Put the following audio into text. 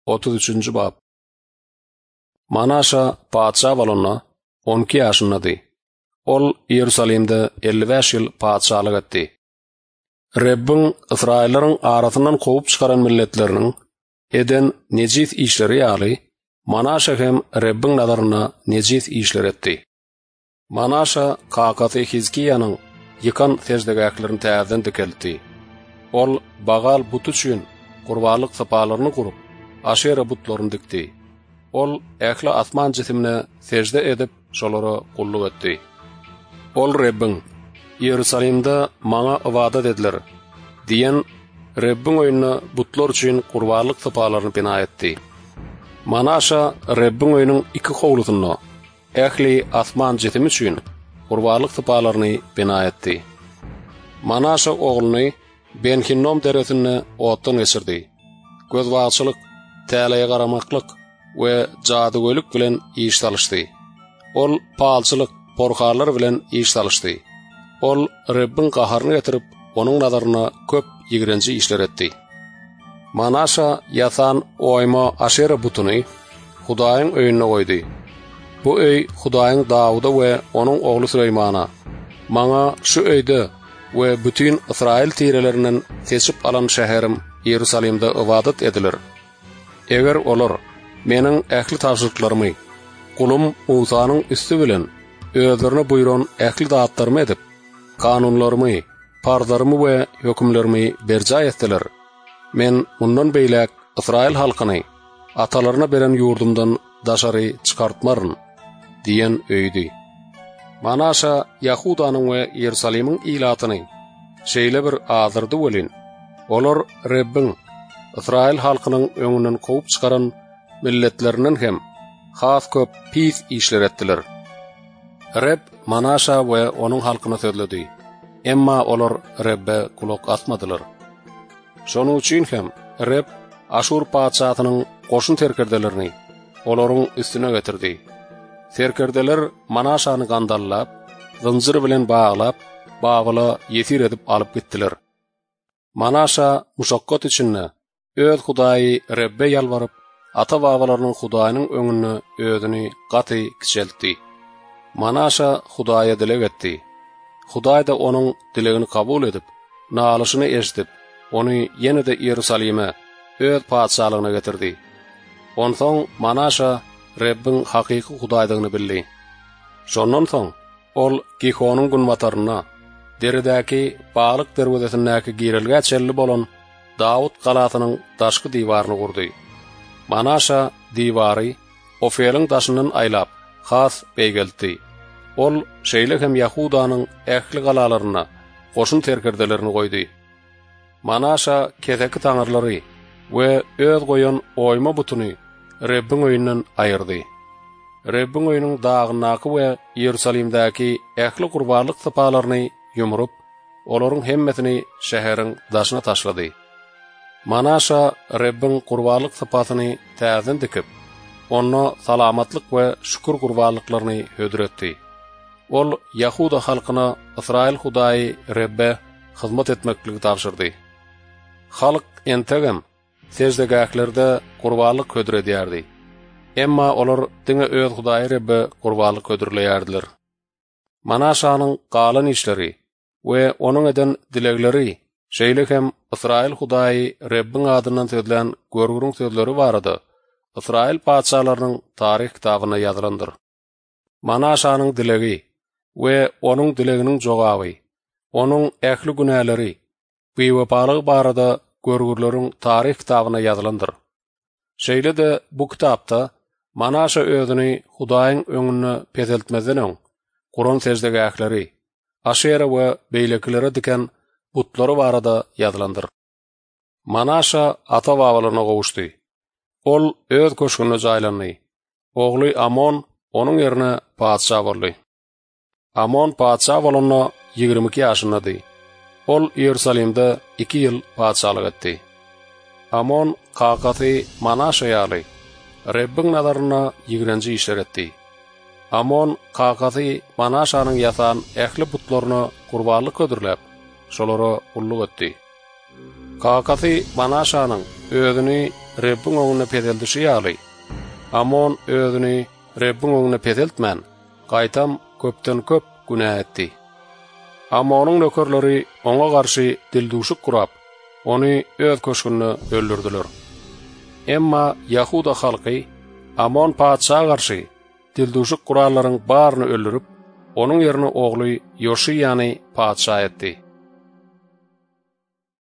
33. bab. Manaşa padşa bolonna 12 ýaşyndady. Ol Ýerusalimde 55 ýyl padşalyk etdi. Rebbin Israillaryň arasyndan kovup çykaran milletleriniň eden nejis işleri ýaly Manaşa hem Rebbin nadaryna nejis işler etdi. Manaşa Kakaty Hizkiýanyň ýykan sejdegäklerini täzeden dikeldi. Ol bagal butu üçin gurbanlyk sapalaryny gurup Aşera butlaryny dikdi. Ol ähli asman jisimine sejde edip şolara gulluk etdi. Ol Rebbin Ýerusalimde maňa ibadat ediler diýen Rebbin öýüne butlar üçin gurbanlyk sapalaryny bina etdi. Manaşa Rebbin öýüniň iki howlusyny ähli asman jisimi üçin gurbanlyk sapalaryny bina etdi. Manaşa ogluny Ben-Hinnom deresini otdan geçirdi. Gözbaşçylyk, täleýe garamaklyk we jadygoýluk bilen iş talışdy. Ol palçylyk, porharlar bilen iş talışdy. Ol Rebbin gaharyny getirip, onuň nadaryna köp ýigrenji işler etdi. Manaşa ýatan oýma Aşera butuny Hudaýyň öýüne goýdy. Bu öý Hudaýyň Dawuda we onuň ogly Süleýmana, maňa şu öýde we bütün Israil tirelerinden seçip alan şäherim Ýerusalimde ibadat edilir. Eger olar meniň ähli taşyryklarymı, kulum Musanyň üstü bilen özlerine buyuran ähli zatlarymy edip, kanunlarymy, farzarymy we hökümlerimi berja etdiler. Men mundan beýlek Israil halkyny atalaryna beren ýurdumdan daşary çykartmaryn diýen öýdi. Manaşa Yahudanyň we Ýerusalimiň ilatyny şeýle bir azyrdy welin. Olar Rebbin Israil halkynyň öňünden kovup çykaran milletlerinden hem has köp pis işler etdiler. Reb Manaşa we onuň halkyna sözledi. Emma olar Rebbe kulak asmadylar. Şonuň üçin hem Reb Aşur padşahynyň goşun terkerdelerini olaryň üstüne getirdi. Terkerdeler Manaşany gandallap, zynjyr bilen baglap, bagyla ýesir edip alyp gitdiler. Manaşa muşakkat içinde öz Hudaýy Rebbe ýalbaryp, ata-babalarynyň Hudaýynyň öňünde özüni gaty kiçeltdi. Manaşa Hudaýa dilek etdi. Hudaý da onuň dilegini kabul edip, nalyşyny eşdip, ony ýene-de Ýerusalime öz padşalygyna getirdi. Onsoň Manaşa Rebbin hakyky Hudaýdygyny bildi. Şondan soň ol Gihonyň günbataryna, deredäki balyk derwezesindäki girilge çelli bolan Dawud galatynyň daşky diwaryny gurdy. Manaşa diwary Ofeliň daşyndan aýlap, has beýgeldi. Ol şeýle hem Yahudanyň ähli galalaryna goşun terkerdelerini goýdy. Manaşa kezeki taňyrlary we öz goýan oýma butuny Rebbin öýünden aýyrdy. Rebbin öýüniň dagynaky we Ýerusalimdäki ähli gurbanlyk sapalaryny ýumrup, olaryň hemmesini şäheriň daşyna taşlady. Manaşa Rebbin gurbanlyk sapatyny täzen dikip, onu salamatlyk we şükür gurbanlyklaryny hödüretdi. Ol Yahuda halkyna Israil Hudaýy Rebbe hyzmat etmekligi tapşyrdy. Halk entegem sejdegäklerde gurbanlyk hödüredýärdi. Emma olar diňe öz Hudaýy Rebbe gurbanlyk hödürleýärdiler. Manaşanyň galan işleri we onuň eden dilegleri şeýle hem Israil Hudaýy Rebbin adynyň sözlen görgürüň sözleri barady. Israil padşalarynyň taryh kitabyna ýazylandyr. Manaşanyň dilegi we onuň dileginiň jogaby, onuň ähli günäleri we wepalygy barada görgürleriň taryh kitabyna ýazylandyr. Şeýle-de bu kitapda Manaşa özüni Hudaýyň öňüne pezeltmezden öň Guran sejdegäkleri, Aşera we beýleklere diken butlary barada ýazylandyr. Manaşa ata-babalaryna gowuşdy. Ol öz köşküne jaýlandy. Ogly Amon onuň ýerine padşa boldy. Amon padşa bolanda 22 ýaşyndady. Ol Ýerusalimde 2 ýyl padşalyk etdi. Amon Kakaty Manaşa ýaly Rebbin nadaryna ýigrenji işler etdi. Amon Kakaty Manaşanyň ýatan ähli butlaryny gurbanlyk ödürläp, şolara gulluk etdi. Kakaty Manaşanyň özüni Rebbin oňuna pedeldişi ýaly. Amon özüni Rebbin oňuna pedeltmän, gaýtam köpden köp günah etdi. Amonyň nökerleri oňa garşy dilduşuk kurap, ony öz köşkünde öldürdiler. Emma Yahuda halky Amon paçağa garşy dilduşuk kuralaryň baryny öldürüp, onuň ýerine ogly Yoşiyany paça etdi.